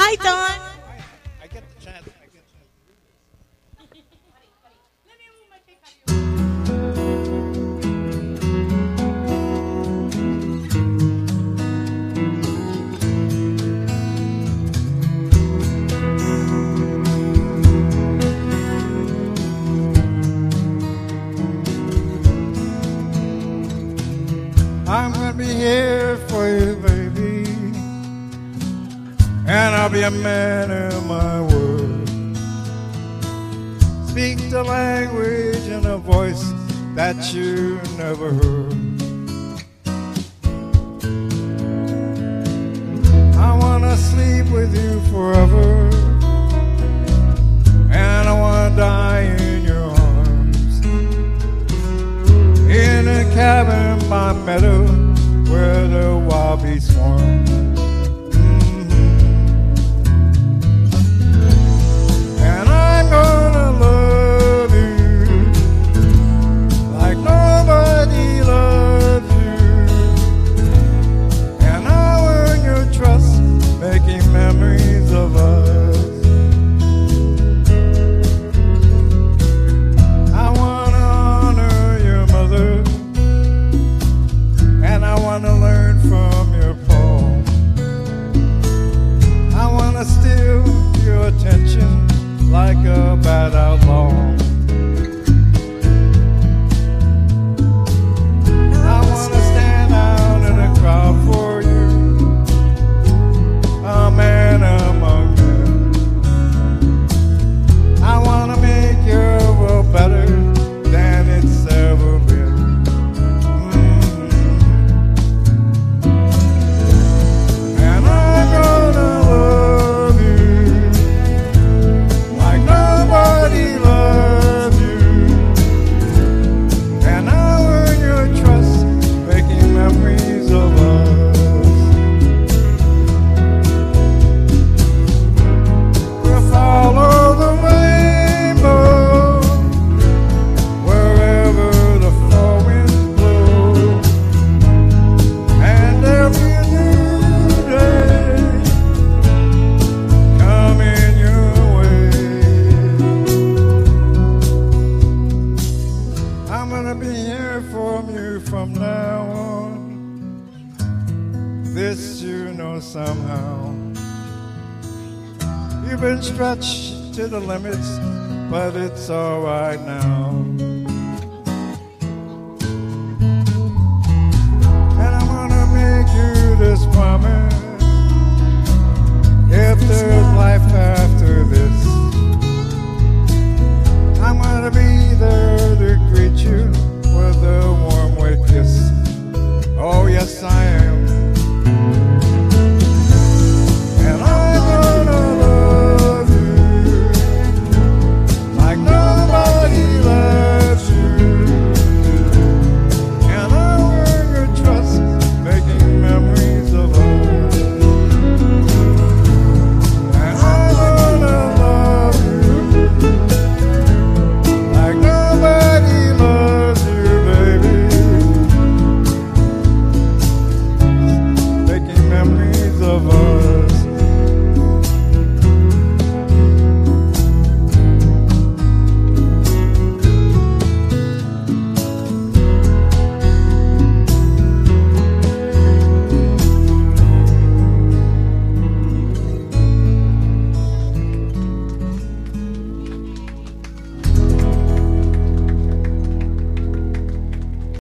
Hi, Don. I get the chance. I get the chance. I'm gonna be here for you, baby, and I'll be a man of my word. Speak the language in a voice that you never heard. I wanna sleep with you forever, and I wanna die in your arms, in a cabin by meadow where the wild bees swarm. And I'm gonna love you like nobody loves you, and I'll earn your trust, making memories of us. I wanna honor your mother, and I wanna learn from your poem. I wanna steal your attention like a bad outlaw. I wanna stand out in a crowd for you, a man among men. I wanna make your world better than it's ever been. And I'm gonna love you like nobody loves you, and I'll earn your trust, making memories of us. We'll follow the rainbow wherever the four winds blow, and there'll be a new day coming your way. I'm gonna be here for you from now on. This you know somehow. You've been stretched to the limits, but it's all right now. And I'm gonna make you this promise.